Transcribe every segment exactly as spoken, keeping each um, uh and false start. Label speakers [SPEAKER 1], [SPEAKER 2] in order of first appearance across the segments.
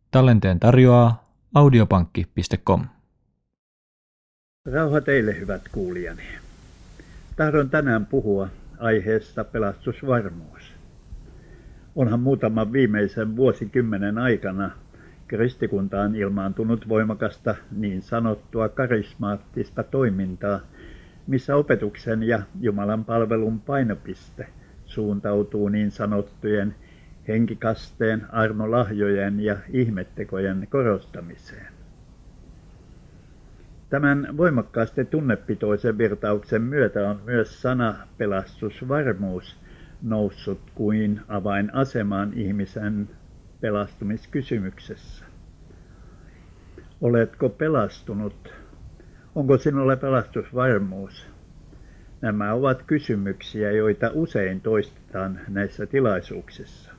[SPEAKER 1] Tallenteen tarjoaa audiopankki piste com.
[SPEAKER 2] Rauha teille, hyvät kuulijani. Tahdon tänään puhua aiheesta pelastusvarmuus. Onhan muutaman viimeisen vuosikymmenen aikana kristikuntaan ilmaantunut voimakasta niin sanottua karismaattista toimintaa, missä opetuksen ja Jumalan palvelun painopiste suuntautuu niin sanottujen henkikasteen, armolahjojen ja ihmettekojen korostamiseen. Tämän voimakkaasti tunnepitoisen virtauksen myötä on myös sana pelastusvarmuus noussut kuin avainasemaan ihmisen pelastumiskysymyksessä. Oletko pelastunut? Onko sinulla pelastusvarmuus? Nämä ovat kysymyksiä, joita usein toistetaan näissä tilaisuuksissa.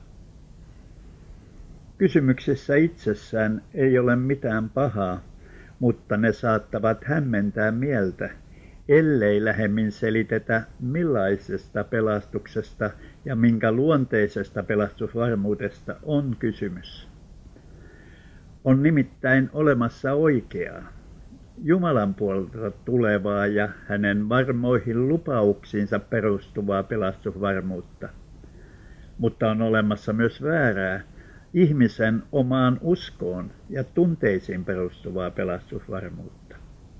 [SPEAKER 2] Kysymyksissä itsessään ei ole mitään pahaa, mutta ne saattavat hämmentää mieltä, ellei lähemmin selitetä, millaisesta pelastuksesta ja minkä luonteisesta pelastusvarmuudesta on kysymys. On nimittäin olemassa oikeaa, Jumalan puolelta tulevaa ja hänen varmoihin lupauksiinsa perustuvaa pelastusvarmuutta, mutta on olemassa myös väärää, ihmisen omaan uskoon ja tunteisiin perustuvaa pelastusvarmuutta.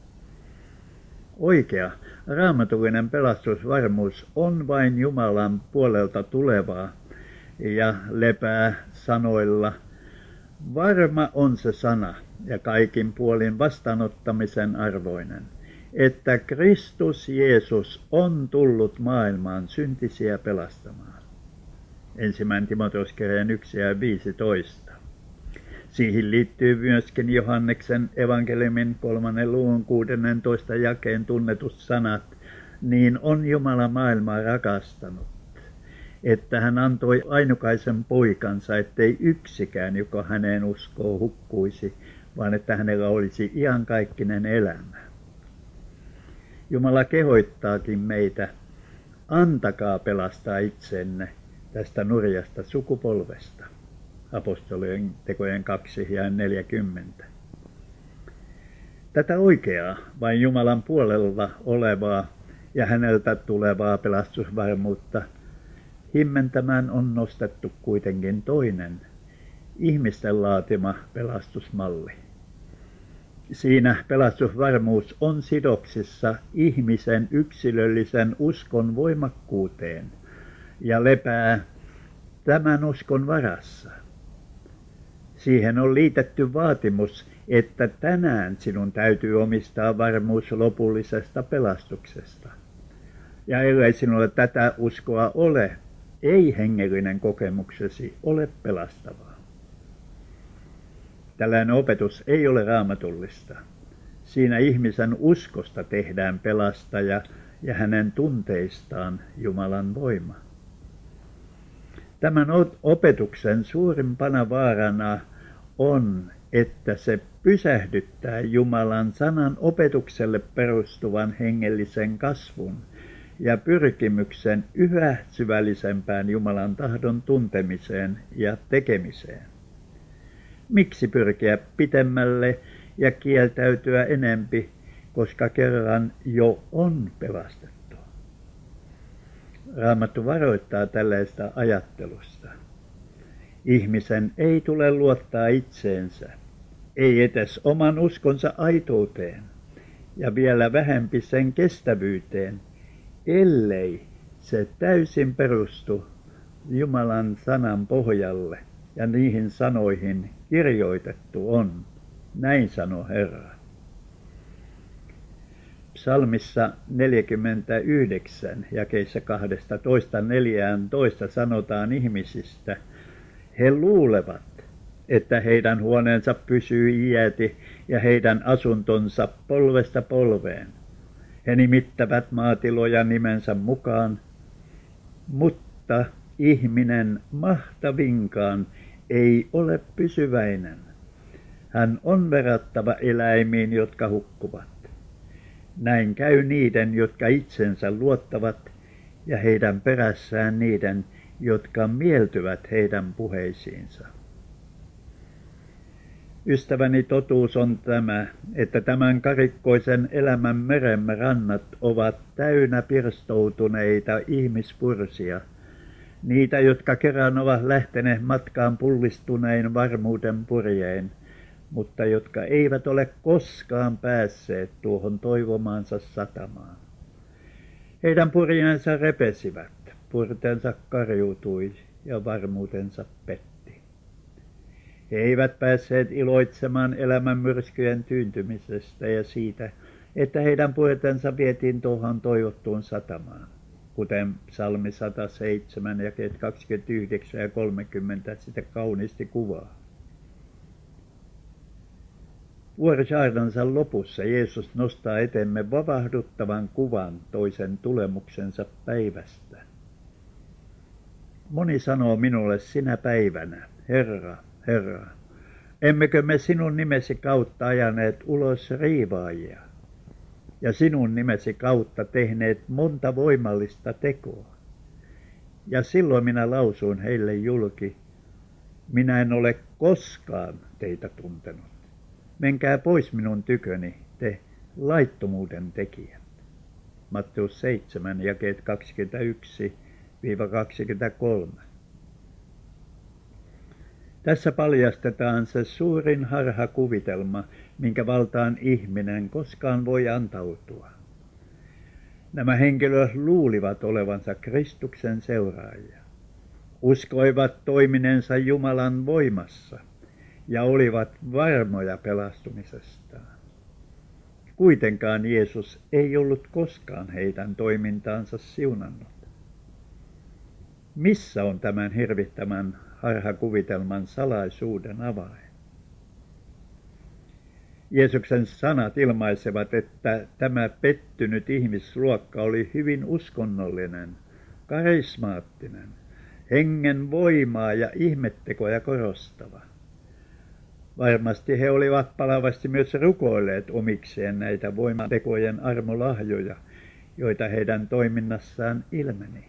[SPEAKER 2] Oikea, raamatullinen pelastusvarmuus on vain Jumalan puolelta tulevaa ja lepää sanoilla: varma on se sana ja kaikin puolin vastaanottamisen arvoinen, että Kristus Jeesus on tullut maailmaan syntisiä pelastamaan. Ensimmäinen Timoteoskirjeen yksi ja viisitoista. Siihen liittyy myöskin Johanneksen evankeliumin kolmannen luvun kuudennentoista jakeen tunnetut sanat: niin on Jumala maailmaa rakastanut, että hän antoi ainukaisen poikansa, ettei yksikään, joka häneen uskoo, hukkuisi, vaan että hänellä olisi iankaikkinen elämä. Jumala kehoittaakin meitä: antakaa pelastaa itsenne tästä nurjasta sukupolvesta. Apostolien tekojen kaksi ja neljäkymmentä. Tätä oikeaa, vain Jumalan puolella olevaa ja häneltä tulevaa pelastusvarmuutta himmentämään on nostettu kuitenkin toinen, ihmisten laatima pelastusmalli. Siinä pelastusvarmuus on sidoksissa ihmisen yksilöllisen uskon voimakkuuteen ja lepää tämän uskon varassa. Siihen on liitetty vaatimus, että tänään sinun täytyy omistaa varmuus lopullisesta pelastuksesta. Ja ellei sinulle tätä uskoa ole, ei hengellinen kokemuksesi ole pelastavaa. Tällainen opetus ei ole raamatullista. Siinä ihmisen uskosta tehdään pelastaja ja hänen tunteistaan Jumalan voima. Tämän opetuksen suurimpana vaarana on, että se pysähdyttää Jumalan sanan opetukselle perustuvan hengellisen kasvun ja pyrkimyksen yhä syvällisempään Jumalan tahdon tuntemiseen ja tekemiseen. Miksi pyrkiä pitemmälle ja kieltäytyä enempi, koska kerran jo on pelastettu? Raamattu varoittaa tällaista ajattelusta. Ihmisen ei tule luottaa itseensä, ei edes oman uskonsa aitouteen ja vielä vähempi sen kestävyyteen, ellei se täysin perustu Jumalan sanan pohjalle ja niihin sanoihin kirjoitettu on. Näin sanoo Herra. Psalmissa neljäkymmentäyhdeksän jakeissa kaksitoista neljätoista sanotaan ihmisistä: he luulevat, että heidän huoneensa pysyy iäti ja heidän asuntonsa polvesta polveen. He nimittävät maatiloja nimensä mukaan, mutta ihminen mahtavinkaan ei ole pysyväinen. Hän on verrattava eläimiin, jotka hukkuvat. Näin käy niiden, jotka itsensä luottavat, ja heidän perässään niiden, jotka mieltyvät heidän puheisiinsa. Ystäväni, totuus on tämä, että tämän karikkoisen elämän meremme rannat ovat täynnä pirstoutuneita ihmispursia, niitä, jotka kerran ovat lähteneet matkaan pullistunein varmuuden purjein, mutta jotka eivät ole koskaan päässeet tuohon toivomaansa satamaan. Heidän purjeensa repesivät, purtensa karjuutui ja varmuutensa petti. He eivät päässeet iloitsemaan elämän myrskyjen tyyntymisestä ja siitä, että heidän purtensa vietiin tuohon toivottuun satamaan, kuten psalmi sata seitsemän jakeet kaksikymmentäyhdeksän ja kolmekymmentä sitä kauniisti kuvaa. Vuorisaarnansa lopussa Jeesus nostaa eteemme vavahduttavan kuvan toisen tulemuksensa päivästä. Moni sanoo minulle sinä päivänä, Herra, Herra, emmekö me sinun nimesi kautta ajaneet ulos riivaajia ja sinun nimesi kautta tehneet monta voimallista tekoa? Ja silloin minä lausuin heille julki, minä en ole koskaan teitä tuntenut. Menkää pois minun tyköni, te laittomuuden tekijät. Matteus seitsemän jakeet kaksikymmentäyksi kaksikymmentäkolme. Tässä paljastetaan se suurin harhakuvitelma, minkä valtaan ihminen koskaan voi antautua. Nämä henkilöt luulivat olevansa Kristuksen seuraajia, uskoivat toiminensa Jumalan voimassa ja olivat varmoja pelastumisestaan. Kuitenkaan Jeesus ei ollut koskaan heidän toimintaansa siunannut. Missä on tämän hirvittävän harhakuvitelman salaisuuden avain? Jeesuksen sanat ilmaisevat, että tämä pettynyt ihmisluokka oli hyvin uskonnollinen, karismaattinen, hengen voimaa ja ihmettekoja korostava. Varmasti he olivat palavasti myös rukoilleet omikseen näitä voimatekojen armolahjoja, joita heidän toiminnassaan ilmeni.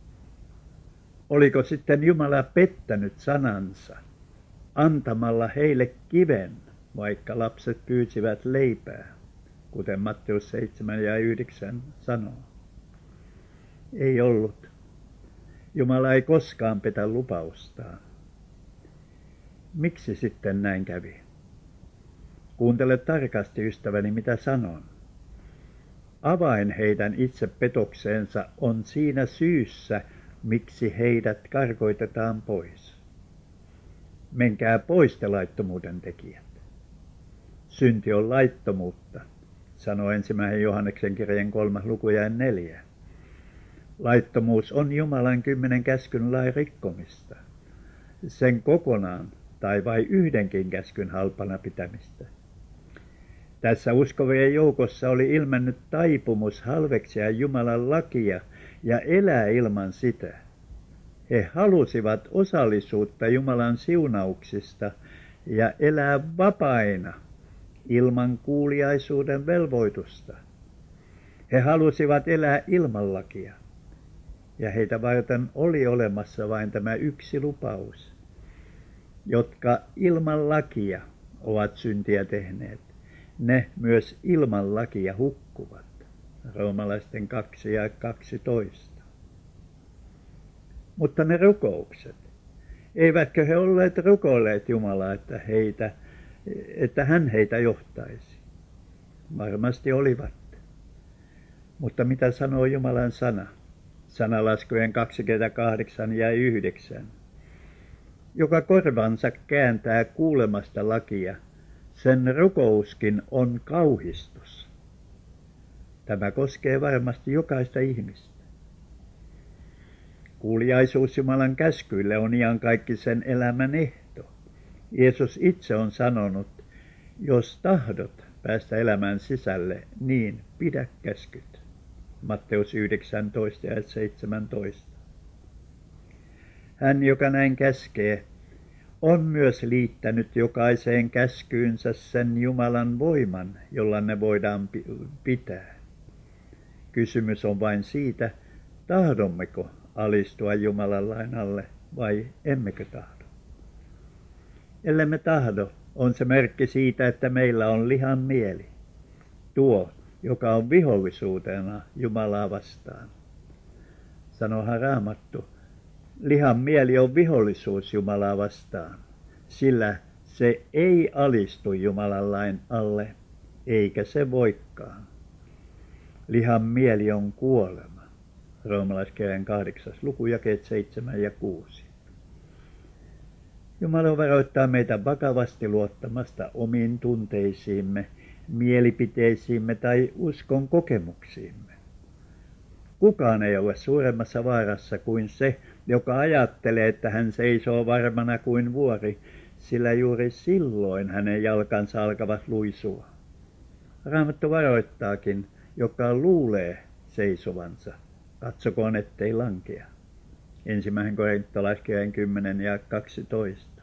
[SPEAKER 2] Oliko sitten Jumala pettänyt sanansa antamalla heille kiven, vaikka lapset pyysivät leipää, kuten Matteus seitsemän ja yhdeksän sanoo? Ei ollut. Jumala ei koskaan petä lupaustaan. Miksi sitten näin kävi? Kuuntele tarkasti, ystäväni, mitä sanon. Avain heidän itse petokseensa on siinä syyssä, miksi heidät karkoitetaan pois. Menkää pois te laittomuuden tekijät. Synti on laittomuutta, sanoo ensimmäinen Johanneksen kirjan kolmas luku ja neljä. Laittomuus on Jumalan kymmenen käskyn lain rikkomista, sen kokonaan tai vain yhdenkin käskyn halpana pitämistä. Tässä uskovien joukossa oli ilmennyt taipumus halveksia Jumalan lakia ja elää ilman sitä. He halusivat osallisuutta Jumalan siunauksista ja elää vapaina ilman kuuliaisuuden velvoitusta. He halusivat elää ilman lakia, ja heitä varten oli olemassa vain tämä yksi lupaus, jotka ilman lakia ovat syntiä tehneet. Ne myös ilman lakia hukkuvat. Roomalaisten kaksi ja kaksitoista. Mutta ne rukoukset, eivätkö he olleet rukoilleet Jumalaa, että, heitä, että hän heitä johtaisi? Varmasti olivat. Mutta mitä sanoo Jumalan sana? Sanalaskujen kaksikymmentäkahdeksan ja yhdeksän. Joka korvansa kääntää kuulemasta lakia, sen rukouskin on kauhistus. Tämä koskee varmasti jokaista ihmistä. Kuuliaisuus Jumalan käskyille on iankaikkisen elämän ehto. Jeesus itse on sanonut, jos tahdot päästä elämän sisälle, niin pidä käskyt. Matteus yhdeksäntoista ja seitsemäntoista. Hän, joka näin käskee, on myös liittänyt jokaiseen käskyynsä sen Jumalan voiman, jolla ne voidaan pitää. Kysymys on vain siitä, tahdommeko alistua Jumalan lain alle vai emmekö tahdo. ellemme tahdo, on se merkki siitä, että meillä on lihan mieli. Tuo, joka on vihollisuutena Jumalaa vastaan. Sanohan Raamattu, lihan mieli on vihollisuus Jumalaa vastaan, sillä se ei alistu Jumalan lain alle, eikä se voikaan. Lihan mieli on kuolema. Roomalaiskirjan kahdeksas luku, jakeet seitsemän ja kuusi. Jumala varoittaa meitä vakavasti luottamasta omiin tunteisiimme, mielipiteisiimme tai uskon kokemuksiimme. Kukaan ei ole suuremmassa vaarassa kuin se, joka ajattelee, että hän seisoo varmana kuin vuori, sillä juuri silloin hänen jalkansa alkavat luisua. Raamattu varoittaakin, joka luulee seisovansa, katsokoon ettei lankea. Ensimmäinen korintolaiskirjan kymmenen ja kaksitoista.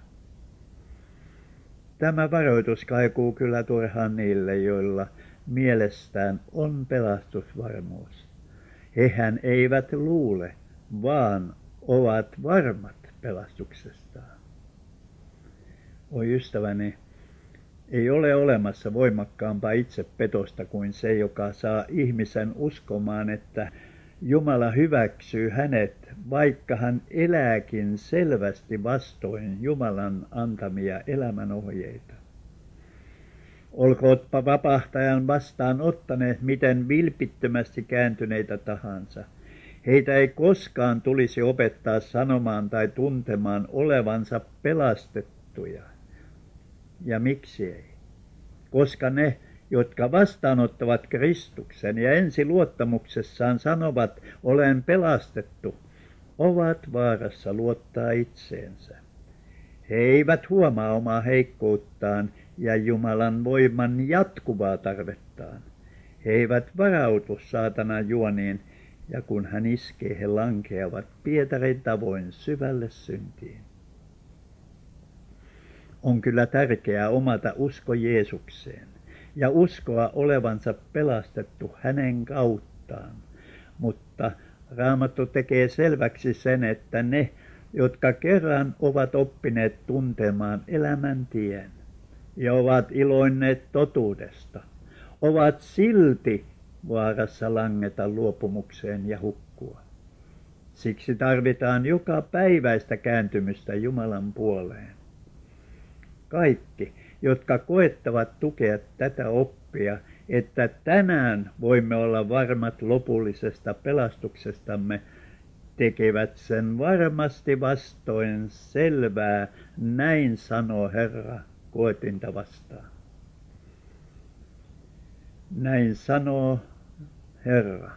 [SPEAKER 2] Tämä varoitus kaikuu kyllä turhaan niille, joilla mielestään on pelastusvarmuus. Hehän eivät luule, vaan ovat varmat pelastuksestaan. Oi ystäväni, ei ole olemassa voimakkaampaa itsepetosta kuin se, joka saa ihmisen uskomaan, että Jumala hyväksyy hänet, vaikka hän elääkin selvästi vastoin Jumalan antamia elämänohjeita. Olkootpa vapahtajan vastaan ottaneet miten vilpittömästi kääntyneitä tahansa. Heitä ei koskaan tulisi opettaa sanomaan tai tuntemaan olevansa pelastettuja. Ja miksi ei? Koska ne, jotka vastaanottavat Kristuksen ja ensi luottamuksessaan sanovat, olen pelastettu, ovat vaarassa luottaa itseensä. He eivät huomaa omaa heikkouttaan ja Jumalan voiman jatkuvaa tarvettaan. He eivät varautu saatanan juoniin, ja kun hän iskee, he lankeavat Pietarin tavoin syvälle syntiin. On kyllä tärkeää omata usko Jeesukseen ja uskoa olevansa pelastettu hänen kauttaan, mutta Raamattu tekee selväksi sen, että ne, jotka kerran ovat oppineet tuntemaan elämän tien ja ovat iloinneet totuudesta, ovat silti vaarassa langeta luopumukseen ja hukkua. Siksi tarvitaan joka päiväistä kääntymystä Jumalan puoleen. Kaikki, jotka koettavat tukea tätä oppia, että tänään voimme olla varmat lopullisesta pelastuksestamme, tekevät sen varmasti vastoin selvää, näin sanoo Herra koetinta vastaan. Näin sanoo Herra.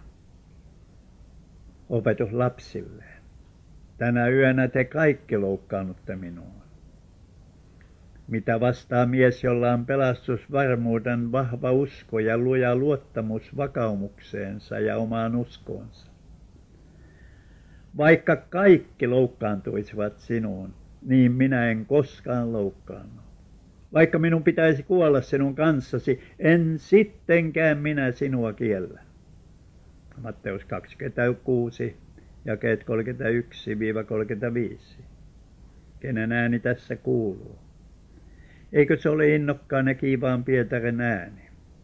[SPEAKER 2] Opetus lapsilleen. Tänä yönä te kaikki loukkaannutte minua. Mitä vastaa mies, jolla on pelastusvarmuuden vahva usko ja luja luottamus vakaumukseensa ja omaan uskoonsa? Vaikka kaikki loukkaantuisivat sinuun, niin minä en koskaan loukkaannu. Vaikka minun pitäisi kuolla sinun kanssasi, en sittenkään minä sinua kiellä. Matteus kaksikymmentäkuusi, jakeet kolmekymmentäyksi kolmekymmentäviisi. Kenen ääni tässä kuuluu? Eikö se ole innokkaan ja kiivaan Pietarin ääni?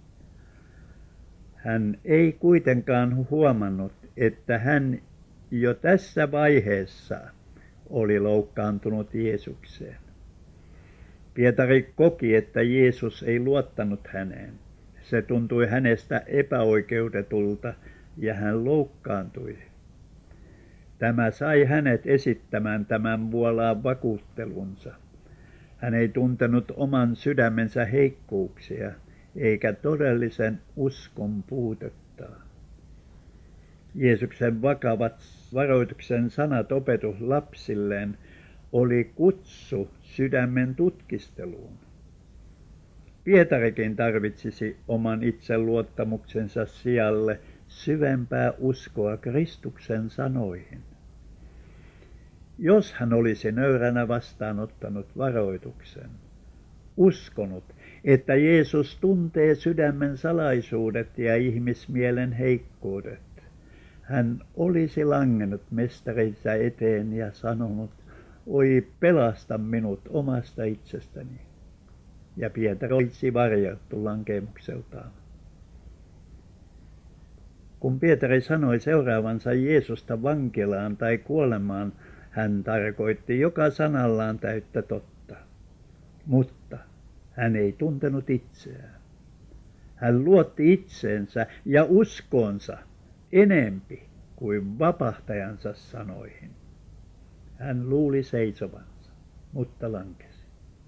[SPEAKER 2] Hän ei kuitenkaan huomannut, että hän jo tässä vaiheessa oli loukkaantunut Jeesukseen. Pietari koki, että Jeesus ei luottanut häneen. Se tuntui hänestä epäoikeutetulta ja hän loukkaantui. Tämä sai hänet esittämään tämän vuolaan vakuuttelunsa. Hän ei tuntenut oman sydämensä heikkouksia eikä todellisen uskon puutetta. Jeesuksen vakavat varoituksen sanat opetus lapsilleen oli kutsu sydämen tutkisteluun. Pietarikin tarvitsisi oman itseluottamuksensa sijalle syvempää uskoa Kristuksen sanoihin. Jos hän olisi nöyränä vastaanottanut varoituksen, uskonut, että Jeesus tuntee sydämen salaisuudet ja ihmismielen heikkoudet, hän olisi langennut mestarinsa eteen ja sanonut, oi pelasta minut omasta itsestäni. Ja Pietari olisi varjeltu lankeemukseltaan. Kun Pietari sanoi seuraavansa Jeesusta vankilaan tai kuolemaan, hän tarkoitti joka sanallaan täyttä totta. Mutta hän ei tuntenut itseään. Hän luotti itseensä ja uskoonsa enempi kuin vapahtajansa sanoihin. Hän luuli seisovansa, mutta lankesi.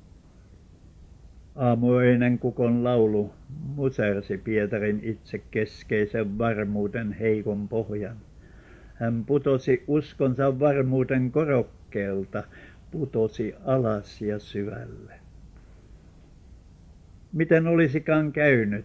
[SPEAKER 2] Aamuöinen kukon laulu musersi Pietarin itse keskeisen varmuuden heikon pohjan. Hän putosi uskonsa varmuuden korokkeelta, putosi alas ja syvälle. Miten olisikaan käynyt,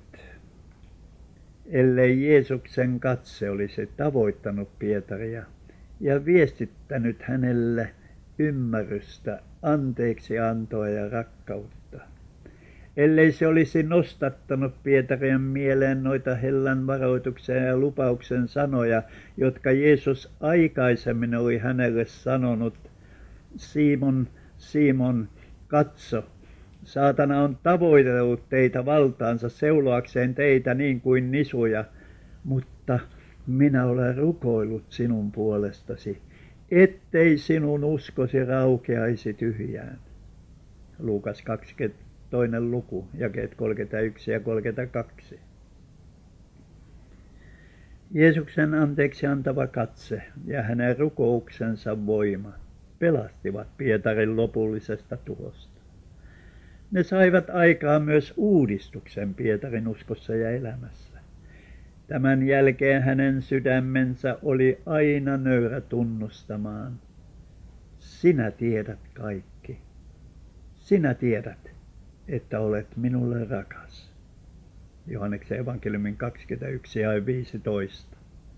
[SPEAKER 2] ellei Jeesuksen katse olisi tavoittanut Pietaria ja viestittänyt hänelle ymmärrystä, anteeksiantoa ja rakkautta. Ellei se olisi nostattanut Pietarin mieleen noita hellän varoituksen ja lupauksen sanoja, jotka Jeesus aikaisemmin oli hänelle sanonut: Simon, Simon, katso, saatana on tavoitellut teitä valtaansa seuloakseen teitä niin kuin nisuja, mutta minä olen rukoillut sinun puolestasi, ettei sinun uskosi raukeaisi tyhjään. Luukas kaksikymmentä. Toinen luku, jakeet kolmekymmentäyksi ja kolmekymmentäkaksi. Jeesuksen anteeksi antava katse ja hänen rukouksensa voima pelastivat Pietarin lopullisesta tuhosta. Ne saivat aikaan myös uudistuksen Pietarin uskossa ja elämässä. Tämän jälkeen hänen sydämensä oli aina nöyrä tunnustamaan: sinä tiedät kaikki. Sinä tiedät, että olet minulle rakas. Johanneksen evankeliumin kaksikymmentäyksi ja viisitoista.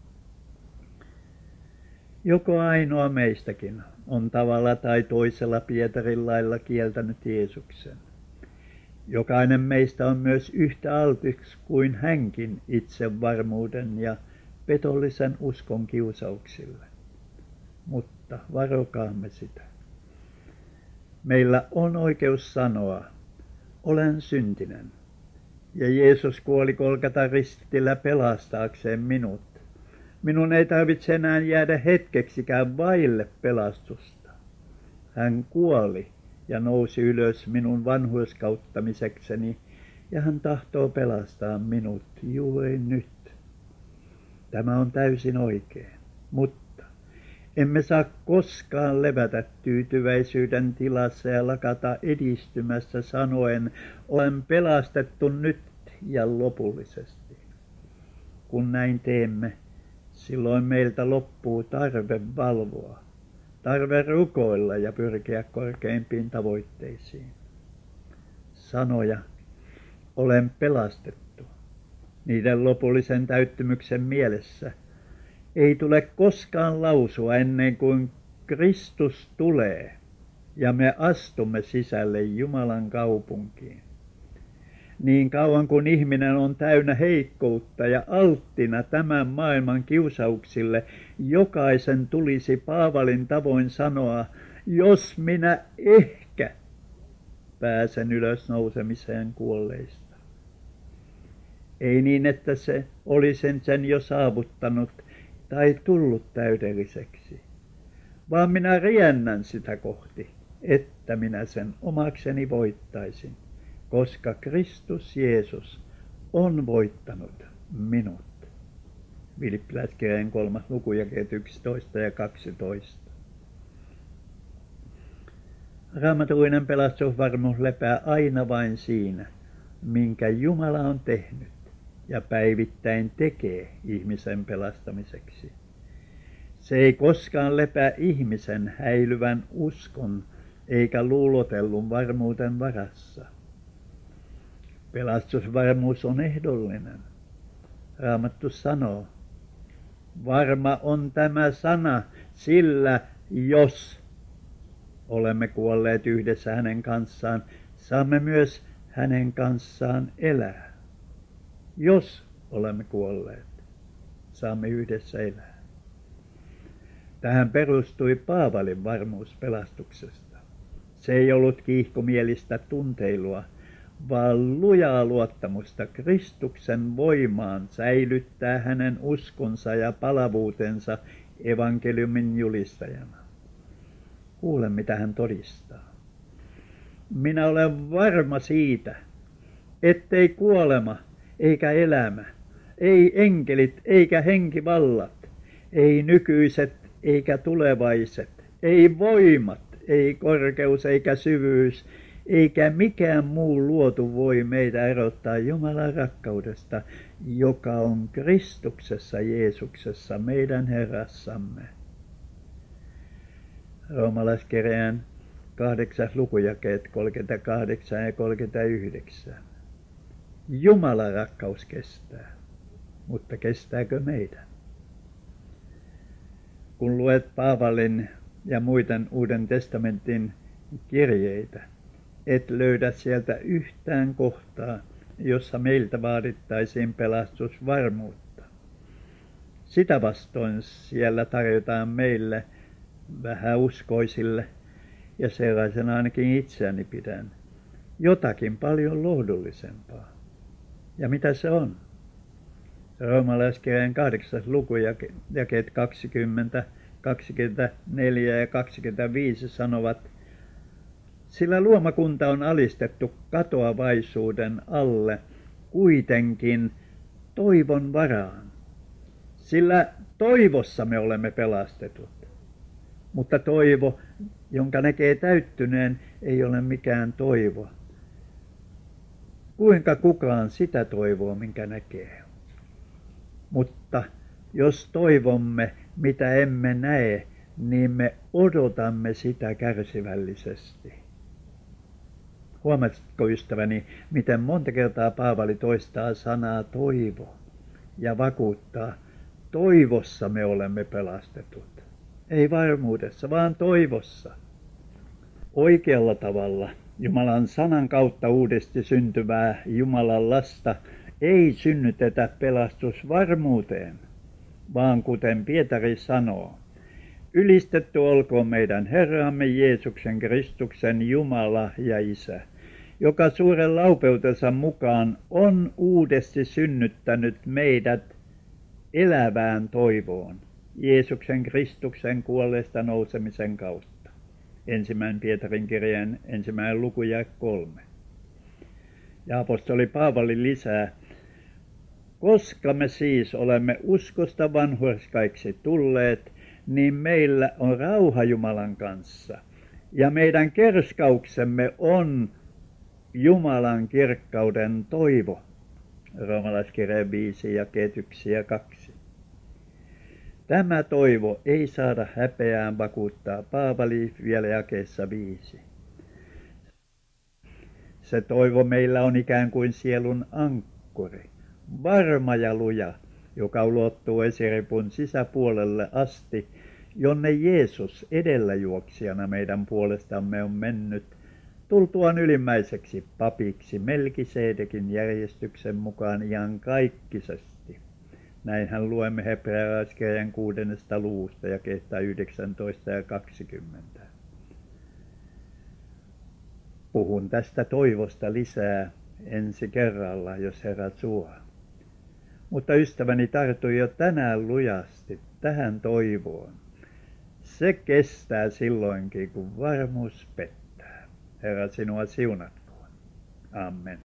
[SPEAKER 2] Joko ainoa meistäkin on tavalla tai toisella Pietarin lailla kieltänyt Jeesuksen. Jokainen meistä on myös yhtä alttiiksi kuin hänkin itsevarmuuden ja petollisen uskon kiusauksille. Mutta varokaamme sitä. Meillä on oikeus sanoa: olen syntinen, ja Jeesus kuoli Golgatan ristillä pelastaakseen minut. Minun ei tarvitse enää jäädä hetkeksikään vaille pelastusta. Hän kuoli ja nousi ylös minun vanhurskauttamisekseni, ja hän tahtoo pelastaa minut juuri nyt. Tämä on täysin oikein, mutta emme saa koskaan levätä tyytyväisyyden tilassa ja lakata edistymässä sanoen: olen pelastettu nyt ja lopullisesti. Kun näin teemme, silloin meiltä loppuu tarve valvoa, tarve rukoilla ja pyrkiä korkeimpiin tavoitteisiin. Sanoja olen pelastettu, niiden lopullisen täyttymyksen mielessä, ei tule koskaan lausua ennen kuin Kristus tulee ja me astumme sisälle Jumalan kaupunkiin. Niin kauan kuin ihminen on täynnä heikkoutta ja alttina tämän maailman kiusauksille, jokaisen tulisi Paavalin tavoin sanoa: jos minä ehkä pääsen ylös nousemiseen kuolleista. Ei niin, että se olisi sen jo saavuttanut tai tullut täydelliseksi, vaan minä riennän sitä kohti, että minä sen omakseni voittaisin, koska Kristus Jeesus on voittanut minut. Filippiläiskirjeen kolmas luku, jakeet yksitoista ja kaksitoista. Raamatullinen pelastusvarmuus lepää aina vain siinä, minkä Jumala on tehnyt ja päivittäin tekee ihmisen pelastamiseksi. Se ei koskaan lepää ihmisen häilyvän uskon eikä luulotellun varmuuden varassa. Pelastusvarmuus on ehdollinen. Raamattu sanoo: varma on tämä sana, sillä jos olemme kuolleet yhdessä hänen kanssaan, saamme myös hänen kanssaan elää. Jos olemme kuolleet, saamme yhdessä elää. Tähän perustui Paavalin varmuus pelastuksesta. Se ei ollut kiihkomielistä tunteilua, vaan lujaa luottamusta Kristuksen voimaan säilyttää hänen uskonsa ja palavuutensa evankeliumin julistajana. Kuule, mitä hän todistaa. Minä olen varma siitä, ettei kuolema eikä elämä, ei enkelit eikä henkivallat, ei nykyiset eikä tulevaiset, ei voimat, ei korkeus eikä syvyys, eikä mikään muu luotu voi meitä erottaa Jumalan rakkaudesta, joka on Kristuksessa Jeesuksessa, meidän Herrassamme. Roomalaiskirjeen kahdeksas lukujakeet kolmekymmentäkahdeksan ja kolmekymmentäyhdeksän. Jumalan rakkaus kestää, mutta kestääkö meidän? Kun luet Paavalin ja muiden Uuden testamentin kirjeitä, et löydä sieltä yhtään kohtaa, jossa meiltä vaadittaisiin pelastusvarmuutta. Sitä vastoin siellä tarjotaan meille vähäuskoisille, ja sellaisena ainakin itseäni pidän, jotakin paljon lohdullisempaa. Ja mitä se on? Roomalaiskirjeen kahdeksas luku, jakeet kaksikymmentä, kaksikymmentäneljä ja kaksikymmentäviisi sanovat, sillä luomakunta on alistettu katoavaisuuden alle kuitenkin toivon varaan. Sillä toivossa me olemme pelastetut. Mutta toivo, jonka näkee täyttyneen, ei ole mikään toivo. Kuinka kukaan sitä toivoo, minkä näkee? Mutta jos toivomme, mitä emme näe, niin me odotamme sitä kärsivällisesti. Huomasitko, ystäväni, miten monta kertaa Paavali toistaa sanaa toivo ja vakuuttaa, toivossa me olemme pelastetut. Ei varmuudessa, vaan toivossa. Oikealla tavalla Jumalan sanan kautta uudesti syntyvää Jumalan lasta ei synnytetä pelastusvarmuuteen, vaan kuten Pietari sanoo, ylistetty olkoon meidän Herramme Jeesuksen Kristuksen Jumala ja Isä, joka suuren laupeutensa mukaan on uudesti synnyttänyt meidät elävään toivoon Jeesuksen Kristuksen kuolleesta nousemisen kautta. Ensimmäinen Pietarin kirjeen ensimmäinen luku jae kolme. Ja apostoli Paavali lisää, koska me siis olemme uskosta vanhurskaiksi tulleet, niin meillä on rauha Jumalan kanssa. Ja meidän kerskauksemme on Jumalan kirkkauden toivo. Roomalaiskirjeen viisi jakeet yksi ja kaksi. Tämä toivo ei saada häpeään, vakuuttaa Paavali vielä jakeessa viisi. Se toivo meillä on ikään kuin sielun ankkuri, varma ja luja, joka ulottuu esiripun sisäpuolelle asti, jonne Jeesus edelläjuoksijana meidän puolestamme on mennyt, tultuaan ylimmäiseksi papiksi Melkisedekin järjestyksen mukaan iankaikkisesti. Näinhän luemme hebrealaiskirjan kuudennesta luvusta jakeet yhdeksäntoista ja kaksikymmentä. Puhun tästä toivosta lisää ensi kerralla, jos Herra suo. Mutta ystäväni tartui jo tänään lujasti tähän toivoon. Se kestää silloinkin, kun varmuus pettää. Herra sinua siunatkoon. Amen.